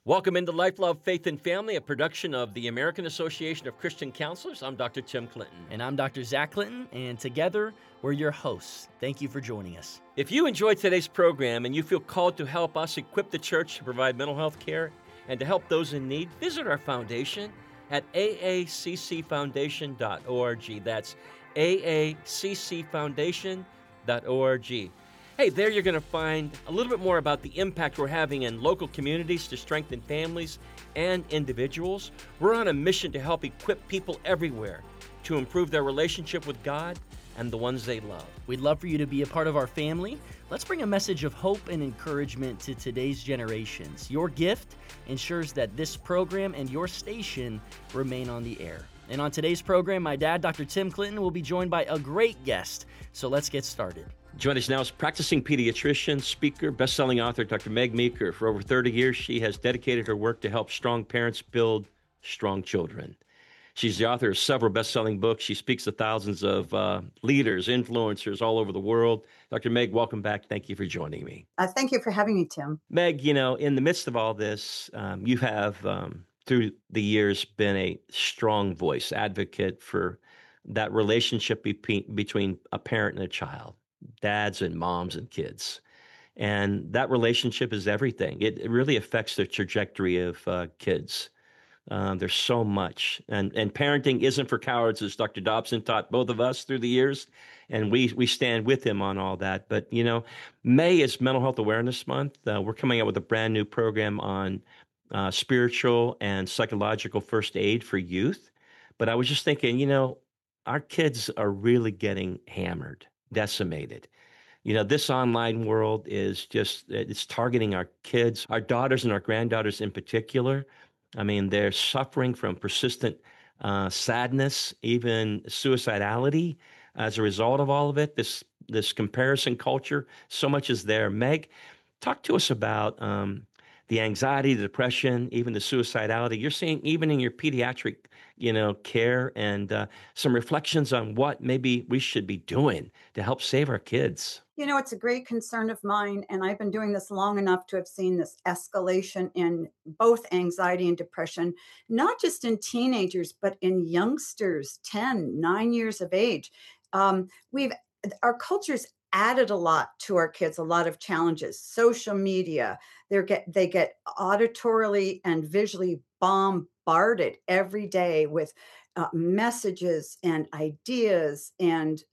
Welcome into Life, Love, Faith, and Family, a production of the American Association of Christian Counselors. I'm Dr. Tim Clinton. And I'm Dr. Zach Clinton, and together we're your hosts. Thank you for joining us. If you enjoyed today's program and you feel called to help us equip the church to provide mental health care and to help those in need, visit our foundation at aaccfoundation.org. That's aaccfoundation.org. Hey, there you're going to find a little bit more about the impact we're having in local communities to strengthen families and individuals. We're on a mission to help equip people everywhere to improve their relationship with God and the ones they love. We'd love for you to be a part of our family. Let's bring a message of hope and encouragement to today's generations. Your gift ensures that this program and your station remain on the air. And on today's program, my dad, Dr. Tim Clinton, will be joined by a great guest. So let's get started. Join us now is practicing pediatrician, speaker, best-selling author, Dr. Meg Meeker. For over 30 years, she has dedicated her work to help strong parents build strong children. She's the author of several best-selling books. She speaks to thousands of leaders, influencers all over the world. Dr. Meg, welcome back. Thank you for joining me. Thank you for having me, Tim. Meg, in the midst of all this, you have, through the years, been a strong voice, advocate for that relationship between a parent and a child. Dads and moms and kids. And that relationship is everything. It really affects the trajectory of kids. There's so much. And parenting isn't for cowards, as Dr. Dobson taught both of us through the years. And we stand with him on all that. But, May is Mental Health Awareness Month. We're coming out with a brand new program on spiritual and psychological first aid for youth. But I was just thinking, our kids are really getting hammered, decimated. This online world is it's targeting our kids, our daughters and our granddaughters in particular. I mean, they're suffering from persistent sadness, even suicidality as a result of all of it. This comparison culture, so much is there. Meg, talk to us about the anxiety, the depression, even the suicidality you're seeing even in your pediatric, care, and some reflections on what maybe we should be doing to help save our kids. It's a great concern of mine, and I've been doing this long enough to have seen this escalation in both anxiety and depression, not just in teenagers, but in youngsters, 10, 9 years of age. Our culture's added a lot to our kids, a lot of challenges. Social media, they get auditorily and visually bombarded every day with messages and ideas and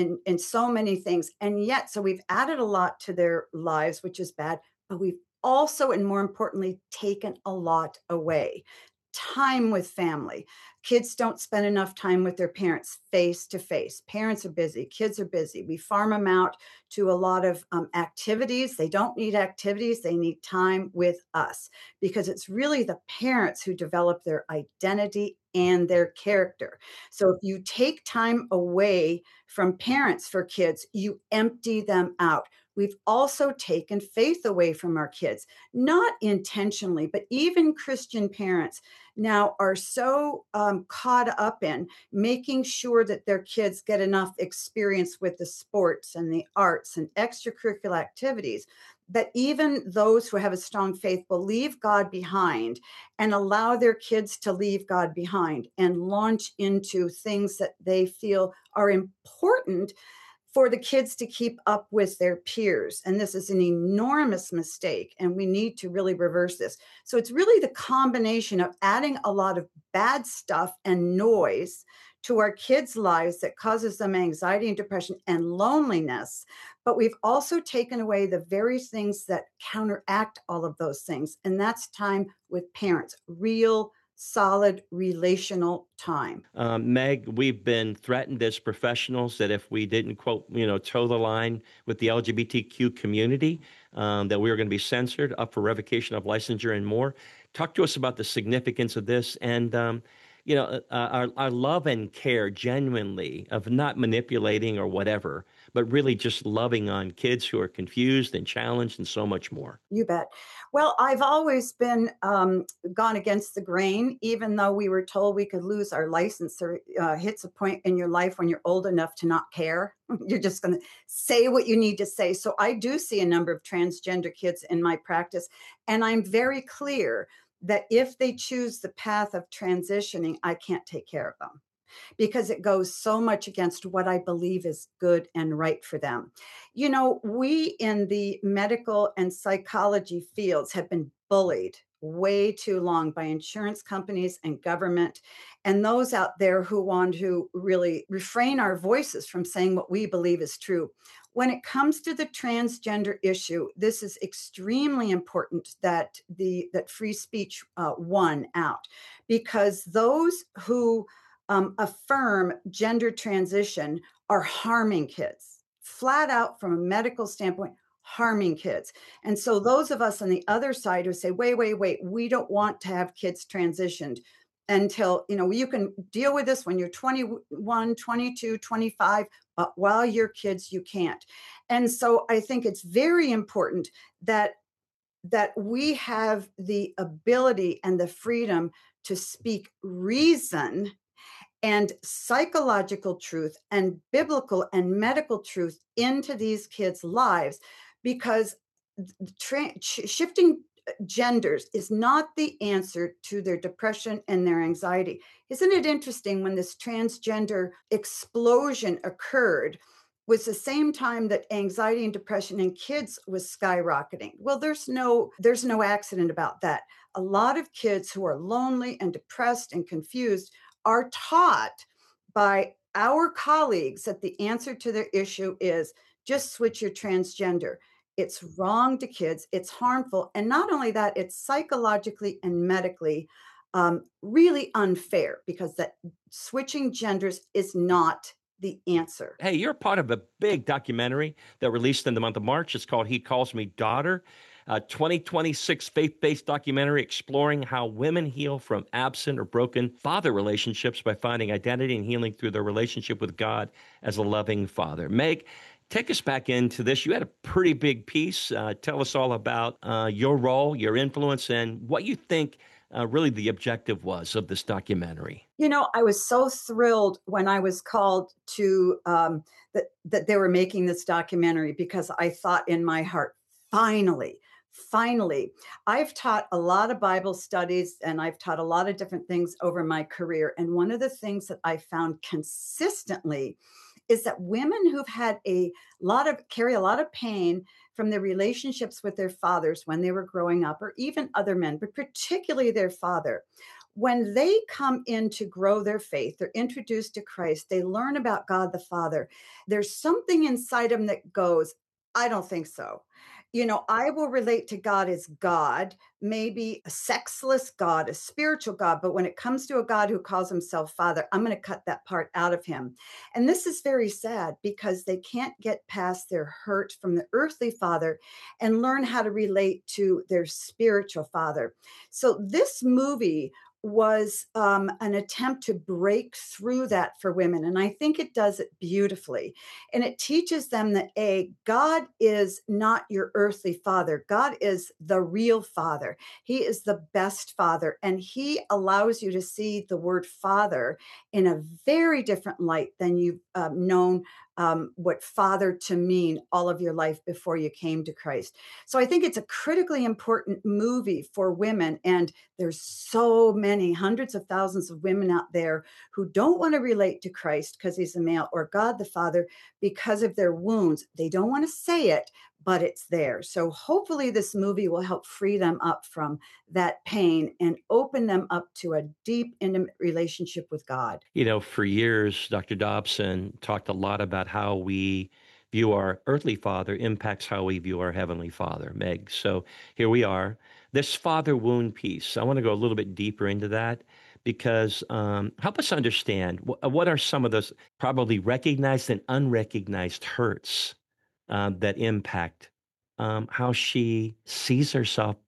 so many things. And yet, so we've added a lot to their lives, which is bad, but we've also, and more importantly, taken a lot away. Time with family. Kids don't spend enough time with their parents face to face. Parents are busy. Kids are busy. We farm them out to a lot of activities. They don't need activities. They need time with us because it's really the parents who develop their identity and their character. So if you take time away from parents for kids, you empty them out. We've also taken faith away from our kids, not intentionally, but even Christian parents now are so caught up in making sure that their kids get enough experience with the sports and the arts and extracurricular activities that even those who have a strong faith will leave God behind and allow their kids to leave God behind and launch into things that they feel are important for the kids to keep up with their peers. And this is an enormous mistake, and we need to really reverse this. So it's really the combination of adding a lot of bad stuff and noise to our kids' lives that causes them anxiety and depression and loneliness. But we've also taken away the very things that counteract all of those things. And that's time with parents, real solid relational time. Meg, we've been threatened as professionals that if we didn't, quote, toe the line with the LGBTQ community, that we were going to be censored, up for revocation of licensure and more. Talk to us about the significance of this and, our love and care genuinely of not manipulating or whatever, but really just loving on kids who are confused and challenged and so much more. You bet. Well, I've always been gone against the grain, even though we were told we could lose our license. Or hits a point in your life when you're old enough to not care. You're just going to say what you need to say. So I do see a number of transgender kids in my practice, and I'm very clear that if they choose the path of transitioning, I can't take care of them because it goes so much against what I believe is good and right for them. You know, we in the medical and psychology fields have been bullied way too long by insurance companies and government and those out there who want to really refrain our voices from saying what we believe is true. When it comes to the transgender issue, this is extremely important that the that free speech won out, because those who affirm gender transition are harming kids, flat out from a medical standpoint, harming kids. And so, those of us on the other side who say, wait, we don't want to have kids transitioned until, you can deal with this when you're 21, 22, 25, but while you're kids, you can't. And so, I think it's very important that we have the ability and the freedom to speak reason and psychological truth and biblical and medical truth into these kids' lives, because shifting genders is not the answer to their depression and their anxiety. Isn't it interesting, when this transgender explosion occurred was the same time that anxiety and depression in kids was skyrocketing? Well, there's no accident about that. A lot of kids who are lonely and depressed and confused are taught by our colleagues that the answer to their issue is just switch your transgender. It's wrong to kids, it's harmful. And not only that, it's psychologically and medically really unfair, because that switching genders is not the answer. Hey, you're part of a big documentary that released in the month of March. It's called He Calls Me Daughter, a 2026 faith-based documentary exploring how women heal from absent or broken father relationships by finding identity and healing through their relationship with God as a loving father. Meg, take us back into this. You had a pretty big piece. Tell us all about your role, your influence, and what you think really the objective was of this documentary. I was so thrilled when I was called to that they were making this documentary, because I thought in my heart, finally, finally. I've taught a lot of Bible studies and I've taught a lot of different things over my career. And one of the things that I found consistently is that women who've had carry a lot of pain from their relationships with their fathers when they were growing up, or even other men, but particularly their father, when they come in to grow their faith, they're introduced to Christ, they learn about God the Father, there's something inside them that goes, I don't think so. I will relate to God as God, maybe a sexless God, a spiritual God, but when it comes to a God who calls himself Father, I'm going to cut that part out of him. And this is very sad, because they can't get past their hurt from the earthly father and learn how to relate to their spiritual father. So this movie was an attempt to break through that for women. And I think it does it beautifully. And it teaches them that God is not your earthly father. God is the real father. He is the best father. And he allows you to see the word father in a very different light than you've known what father to mean all of your life before you came to Christ. So I think it's a critically important movie for women. And there's so many hundreds of thousands of women out there who don't want to relate to Christ because he's a male, or God the Father, because of their wounds. They don't want to say it, but it's there. So hopefully this movie will help free them up from that pain and open them up to a deep, intimate relationship with God. For years, Dr. Dobson talked a lot about how we view our earthly father impacts how we view our heavenly father, Meg. So here we are. This father wound piece, I want to go a little bit deeper into that, because help us understand what are some of those probably recognized and unrecognized hurts that impact how she sees herself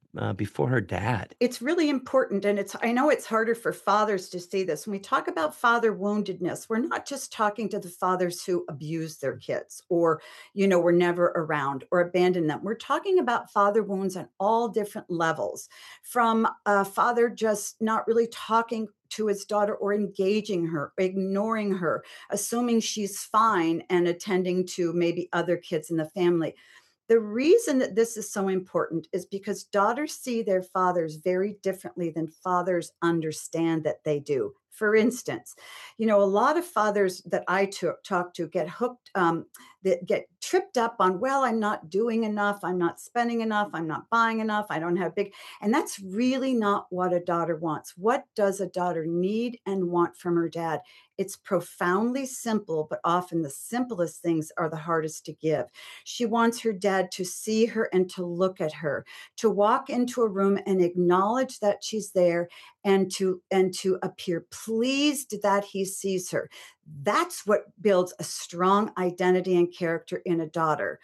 before her dad. It's really important, and I know it's harder for fathers to see this. When we talk about father woundedness, we're not just talking to the fathers who abuse their kids or, were never around or abandoned them. We're talking about father wounds on all different levels, from a father just not really talking to his daughter or engaging her, ignoring her, assuming she's fine and attending to maybe other kids in the family. The reason that this is so important is because daughters see their fathers very differently than fathers understand that they do. For instance, a lot of fathers that I talk to get hooked, that get tripped up on, well, I'm not doing enough, I'm not spending enough, I'm not buying enough, I don't have big, and that's really not what a daughter wants. What does a daughter need and want from her dad? It's profoundly simple, but often the simplest things are the hardest to give. She wants her dad to see her and to look at her, to walk into a room and acknowledge that she's there and to appear pleased that he sees her. That's what builds a strong identity and character in a daughter.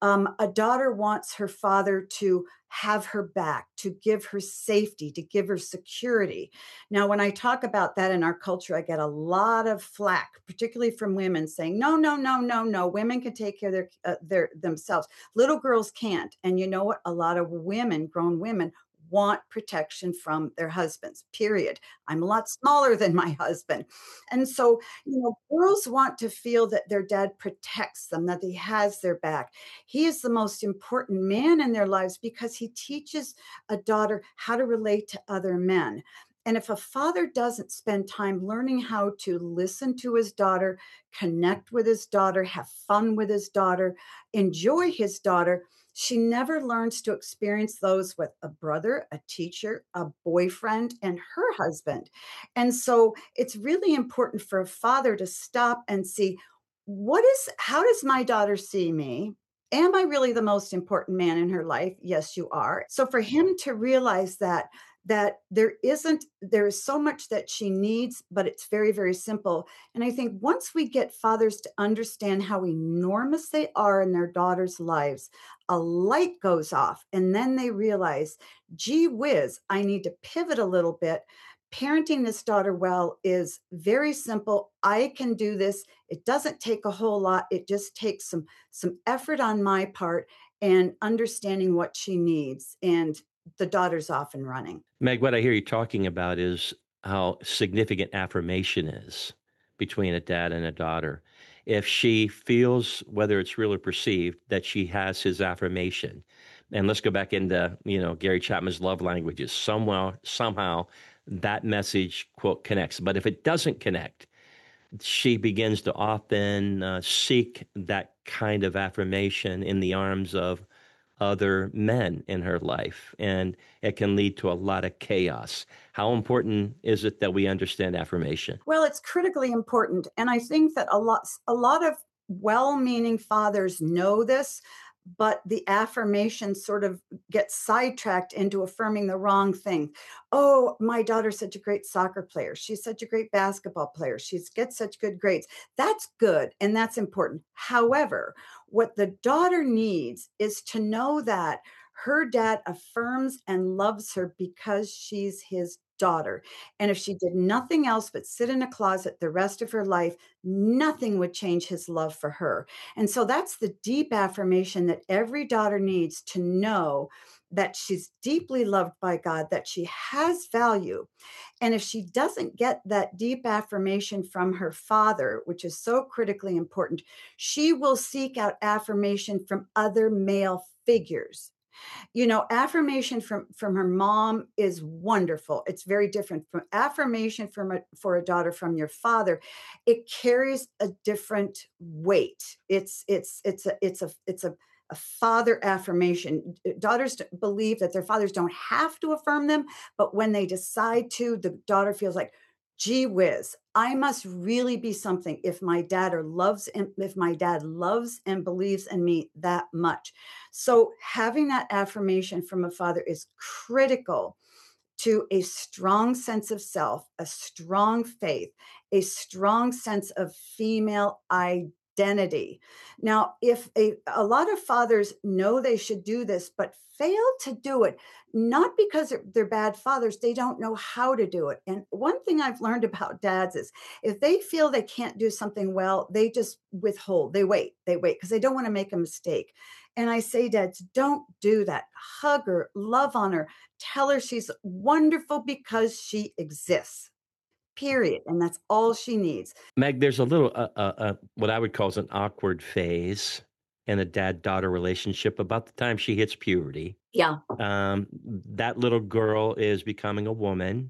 A daughter wants her father to have her back, to give her safety, to give her security. Now, when I talk about that in our culture, I get a lot of flack, particularly from women saying, no, no, no, no, no, women can take care of their themselves. Little girls can't. And you know what? A lot of women, grown women, want protection from their husbands, period. I'm a lot smaller than my husband. And so, girls want to feel that their dad protects them, that he has their back. He is the most important man in their lives because he teaches a daughter how to relate to other men. And if a father doesn't spend time learning how to listen to his daughter, connect with his daughter, have fun with his daughter, enjoy his daughter, she never learns to experience those with a brother, a teacher, a boyfriend, and her husband. And so it's really important for a father to stop and see, how does my daughter see me? Am I really the most important man in her life? Yes, you are. So for him to realize that there is so much that she needs, but it's very, very simple. And I think once we get fathers to understand how enormous they are in their daughters' lives, a light goes off, and then they realize, gee whiz, I need to pivot a little bit. Parenting this daughter well is very simple. I can do this. It doesn't take a whole lot. It just takes some effort on my part and understanding what she needs. And the daughter's off and running. Meg, what I hear you talking about is how significant affirmation is between a dad and a daughter. If she feels, whether it's real or perceived, that she has his affirmation, and let's go back into, Gary Chapman's love languages. Somehow that message, quote, connects. But if it doesn't connect, she begins to often seek that kind of affirmation in the arms of other men in her life, and it can lead to a lot of chaos. How important is it that we understand affirmation? Well, it's critically important, and I think that a lot of well-meaning fathers know this, but the affirmation sort of gets sidetracked into affirming the wrong thing. Oh, my daughter's such a great soccer player. She's such a great basketball player. She gets such good grades. That's good and that's important. However, what the daughter needs is to know that her dad affirms and loves her because she's his daughter. And if she did nothing else but sit in a closet the rest of her life, nothing would change his love for her. And so that's the deep affirmation that every daughter needs to know that she's deeply loved by God, that she has value. And if she doesn't get that deep affirmation from her father, which is so critically important, she will seek out affirmation from other male figures. Affirmation from her mom is wonderful. It's very different from affirmation for a daughter from your father. It carries a different weight. It's a father affirmation. Daughters believe that their fathers don't have to affirm them, but when they decide to, the daughter feels like, gee whiz, I must really be something if my dad loves and believes in me that much. So having that affirmation from a father is critical to a strong sense of self, a strong faith, a strong sense of female identity. identity. Now, if a lot of fathers know they should do this, but fail to do it, not because they're bad fathers, they don't know how to do it. And one thing I've learned about dads is if they feel they can't do something well, they just withhold, they wait because they don't want to make a mistake. And I say, dads, don't do that. Hug her, love on her, tell her she's wonderful because she exists, period. And that's all she needs. Meg, there's a little, what I would call is an awkward phase in a dad-daughter relationship about the time she hits puberty. Yeah. That little girl is becoming a woman,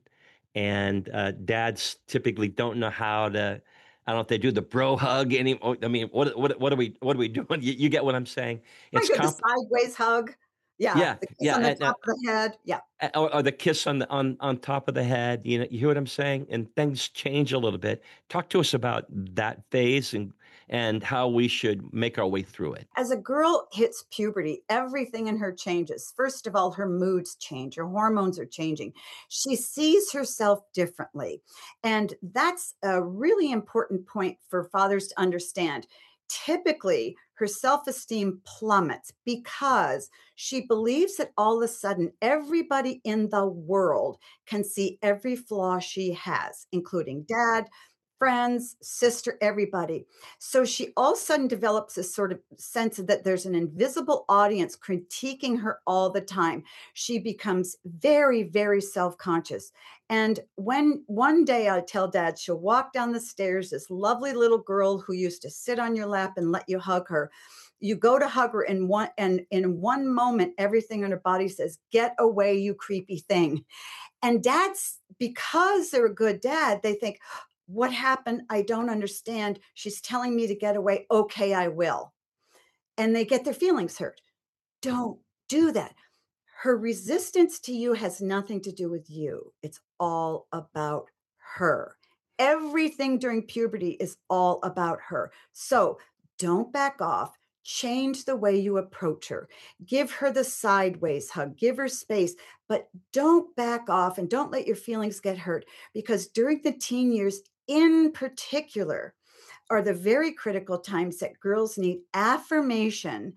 and dads typically don't know how to. I don't know if they do the bro hug anymore. I mean, what are we doing? You get what I'm saying? I It's go the comp. sideways hug. Yeah. Yeah, The kiss yeah, on the top of the head. Yeah. or the kiss on on top of the head. You hear what I'm saying? And things change a little bit. Talk to us about that phase and how we should make our way through it. As a girl hits puberty, everything in her changes. First of all, her moods change, her hormones are changing. She sees herself differently. And that's a really important point for fathers to understand. Typically, her self esteem plummets because she believes that all of a sudden everybody in the world can see every flaw she has, including dad, friends, sister, everybody. So she all of a sudden develops this sort of sense that there's an invisible audience critiquing her all the time. She becomes very, very self conscious. And when one day I tell dad, she'll walk down the stairs, this lovely little girl who used to sit on your lap and let you hug her. You go to hug her, and in one moment, everything in her body says, "Get away, you creepy thing." And dads, because they're a good dad, they think, what happened? I don't understand. She's telling me to get away. Okay, I will. And they get their feelings hurt. Don't do that. Her resistance to you has nothing to do with you. It's all about her. Everything during puberty is all about her. So don't back off. Change the way you approach her. Give her the sideways hug, give her space, but don't back off and don't let your feelings get hurt because during the teen years, in particular, are the very critical times that girls need affirmation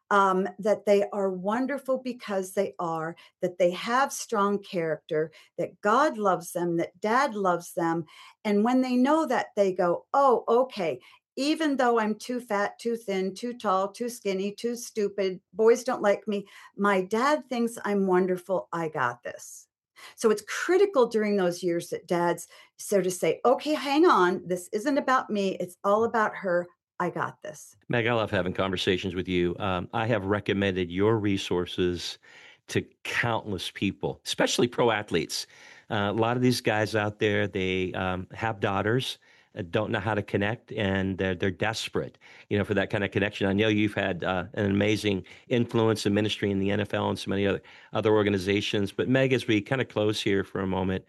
that they are wonderful because they are, that they have strong character, that God loves them, that dad loves them. And when they know that, they go, oh, okay. Even though I'm too fat, too thin, too tall, too skinny, too stupid, boys don't like me, my dad thinks I'm wonderful. I got this. So it's critical during those years that dads sort of say, okay, hang on. This isn't about me. It's all about her. I got this. Meg, I love having conversations with you. I have recommended your resources to countless people, especially pro athletes. A lot of these guys out there, they have daughters, don't know how to connect, and they're desperate, for that kind of connection. I know you've had an amazing influence and ministry in the NFL and so many other organizations. But Meg, as we kind of close here for a moment,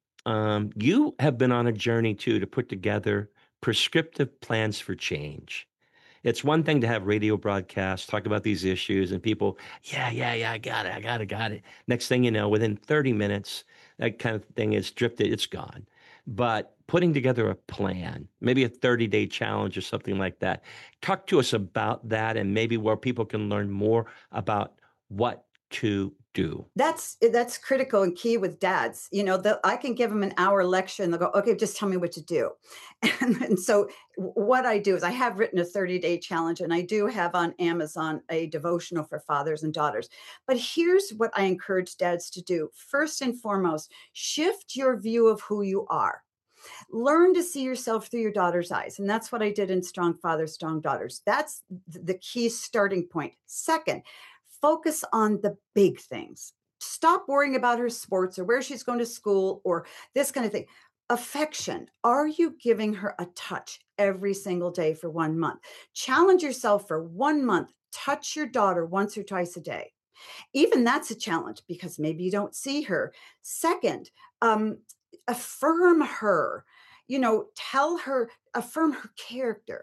you have been on a journey too to put together prescriptive plans for change. It's one thing to have radio broadcasts talk about these issues and people, yeah, yeah, yeah, I got it, got it. Next thing you know, within 30 minutes, that kind of thing is drifted, it's gone. But putting together a plan, maybe a 30-day challenge or something like that. Talk to us about that and maybe where people can learn more about what to do. That's critical and key with dads. I can give them an hour lecture and they'll go, okay, just tell me what to do. And so what I do is I have written a 30-day challenge and I do have on Amazon a devotional for fathers and daughters. But here's what I encourage dads to do. First and foremost, shift your view of who you are. Learn to see yourself through your daughter's eyes. And that's what I did in Strong Fathers, Strong Daughters. That's the key starting point. Second, focus on the big things. Stop worrying about her sports or where she's going to school or this kind of thing. Affection. Are you giving her a touch every single day for 1 month? Challenge yourself for 1 month. Touch your daughter once or twice a day. Even that's a challenge because maybe you don't see her. Second, affirm her, tell her, affirm her character.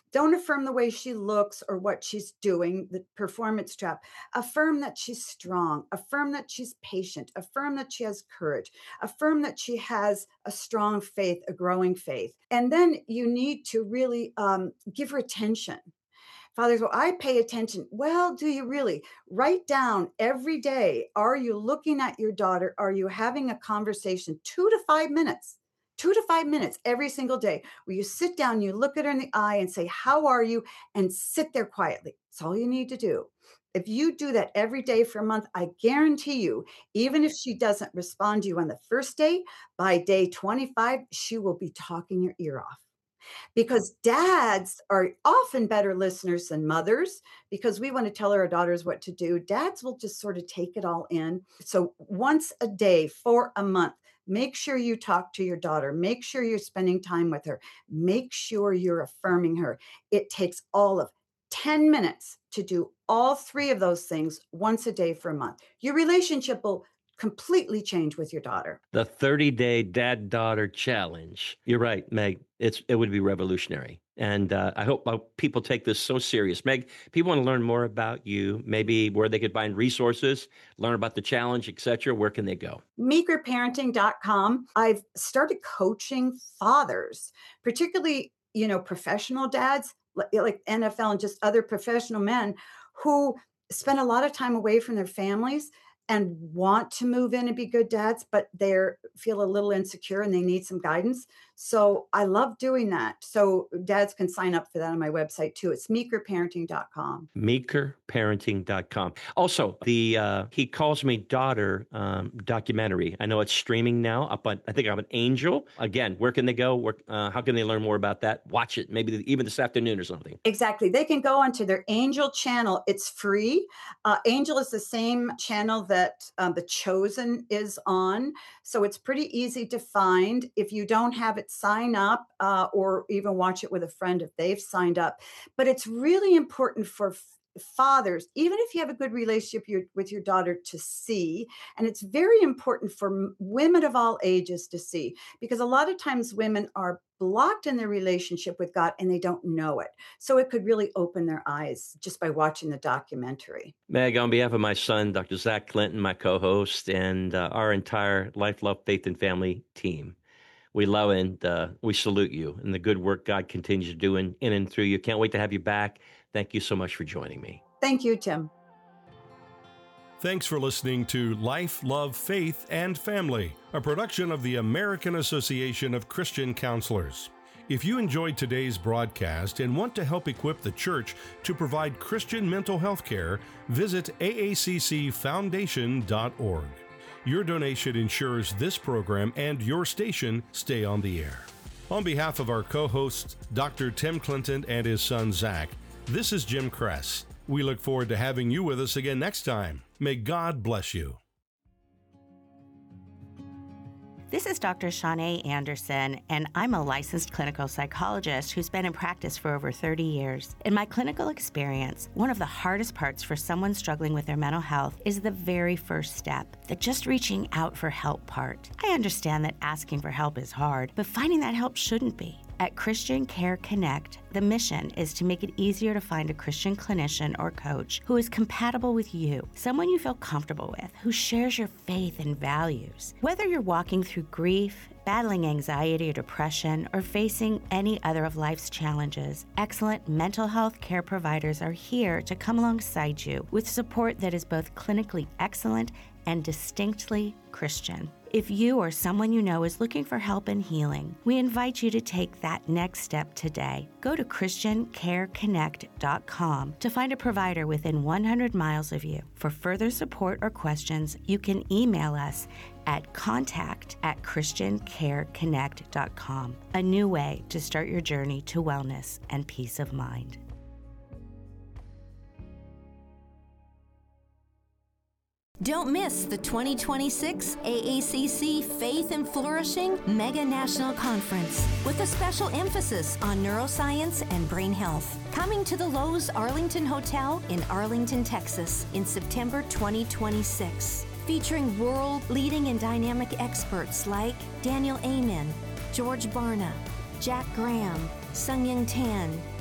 Don't affirm the way she looks or what she's doing, the performance trap. Affirm that she's strong. Affirm that she's patient. Affirm that she has courage. Affirm that she has a strong faith, a growing faith. And then you need to really give her attention. Fathers, well, I pay attention. Well, do you really? Write down every day. Are you looking at your daughter? Are you having a conversation? 2 to 5 minutes. 2 to 5 minutes every single day where you sit down, you look at her in the eye and say, how are you? And sit there quietly. That's all you need to do. If you do that every day for a month, I guarantee you, even if she doesn't respond to you on the first day, by day 25, she will be talking your ear off, because dads are often better listeners than mothers, because we want to tell our daughters what to do. Dads will just sort of take it all in. So once a day for a month, make sure you talk to your daughter. Make sure you're spending time with her. Make sure you're affirming her. It takes all of 10 minutes to do all three of those things once a day for a month. Your relationship will completely change with your daughter. The 30-day dad-daughter challenge. You're right, Meg. It would be revolutionary. And I hope people take this so serious. Meg, people want to learn more about you, maybe where they could find resources, learn about the challenge, etc. Where can they go? Meekerparenting.com. I've started coaching fathers, particularly, professional dads, like NFL and just other professional men who spend a lot of time away from their families and want to move in and be good dads, but they feel a little insecure and they need some guidance. So I love doing that. So dads can sign up for that on my website too. It's meekerparenting.com. Meekerparenting.com. Also, the He Calls Me Daughter documentary. I know it's streaming now up on, I think, I'm an Angel. Again, where can they go? How can they learn more about that? Watch it, maybe even this afternoon or something. Exactly. They can go onto their Angel channel. It's free. Angel is the same channel that The Chosen is on. So it's pretty easy to find. If you don't have it, sign up or even watch it with a friend if they've signed up. But it's really important for fathers, even if you have a good relationship with your daughter, to see. And it's very important for women of all ages to see, because a lot of times women are blocked in their relationship with God and they don't know it. So it could really open their eyes just by watching the documentary. Meg, on behalf of my son, Dr. Zach Clinton, my co-host, and our entire Life, Love, Faith, and Family team, we love and we salute you and the good work God continues to do in and through you. Can't wait to have you back. Thank you so much for joining me. Thank you, Tim. Thanks for listening to Life, Love, Faith, and Family, a production of the American Association of Christian Counselors. If you enjoyed today's broadcast and want to help equip the church to provide Christian mental health care, visit aaccfoundation.org. Your donation ensures this program and your station stay on the air. On behalf of our co-hosts, Dr. Tim Clinton and his son Zach, this is Jim Kress. We look forward to having you with us again next time. May God bless you. This is Dr. Shanae Anderson, and I'm a licensed clinical psychologist who's been in practice for over 30 years. In my clinical experience, one of the hardest parts for someone struggling with their mental health is the very first step, the just reaching out for help part. I understand that asking for help is hard, but finding that help shouldn't be. At Christian Care Connect, the mission is to make it easier to find a Christian clinician or coach who is compatible with you, someone you feel comfortable with, who shares your faith and values. Whether you're walking through grief, battling anxiety or depression, or facing any other of life's challenges, excellent mental health care providers are here to come alongside you with support that is both clinically excellent and distinctly Christian. If you or someone you know is looking for help and healing, we invite you to take that next step today. Go to ChristianCareConnect.com to find a provider within 100 miles of you. For further support or questions, you can email us at contact@ChristianCareConnect.com. A new way to start your journey to wellness and peace of mind. Don't miss the 2026 AACC Faith and Flourishing Mega National Conference with a special emphasis on neuroscience and brain health. Coming to the Lowe's Arlington Hotel in Arlington, Texas in September 2026. Featuring world-leading and dynamic experts like Daniel Amen, George Barna, Jack Graham, Sung Young Tan,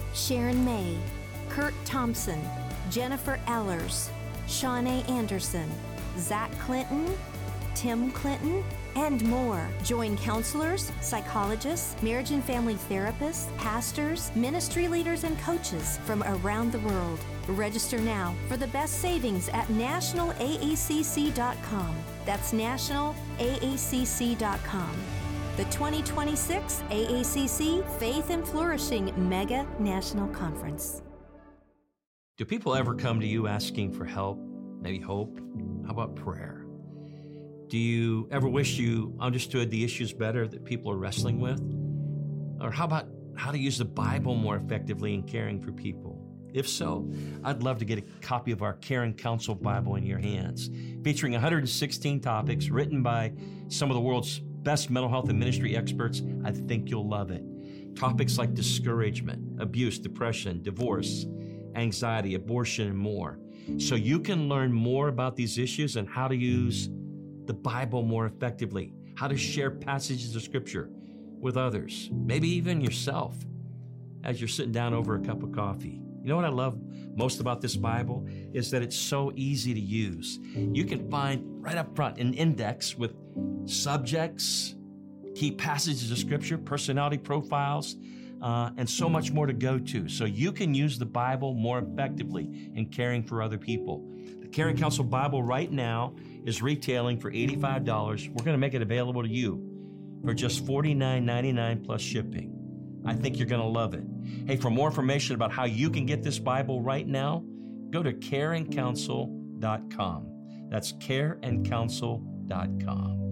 Sharon May, Kurt Thompson, Jennifer Ellers, Shawnee Anderson, Zach Clinton, Tim Clinton, and more. Join counselors, psychologists, marriage and family therapists, pastors, ministry leaders, and coaches from around the world. Register now for the best savings at nationalaacc.com. That's nationalaacc.com. The 2026 AACC Faith and Flourishing Mega National Conference. Do people ever come to you asking for help, maybe hope? How about prayer? Do you ever wish you understood the issues better that people are wrestling with? Or how about how to use the Bible more effectively in caring for people? If so, I'd love to get a copy of our Caring Counsel Bible in your hands, featuring 116 topics written by some of the world's best mental health and ministry experts. I think you'll love it. Topics like discouragement, abuse, depression, divorce, anxiety, abortion, and more. So you can learn more about these issues and how to use the Bible more effectively, how to share passages of Scripture with others, maybe even yourself, as you're sitting down over a cup of coffee. You know what I love most about this Bible is that it's so easy to use. You can find right up front an index with subjects, key passages of Scripture, personality profiles, and so much more to go to. So you can use the Bible more effectively in caring for other people. The Caring Counsel Bible right now is retailing for $85. We're going to make it available to you for just $49.99 plus shipping. I think you're going to love it. Hey, for more information about how you can get this Bible right now, go to careandcounsel.com. That's careandcounsel.com.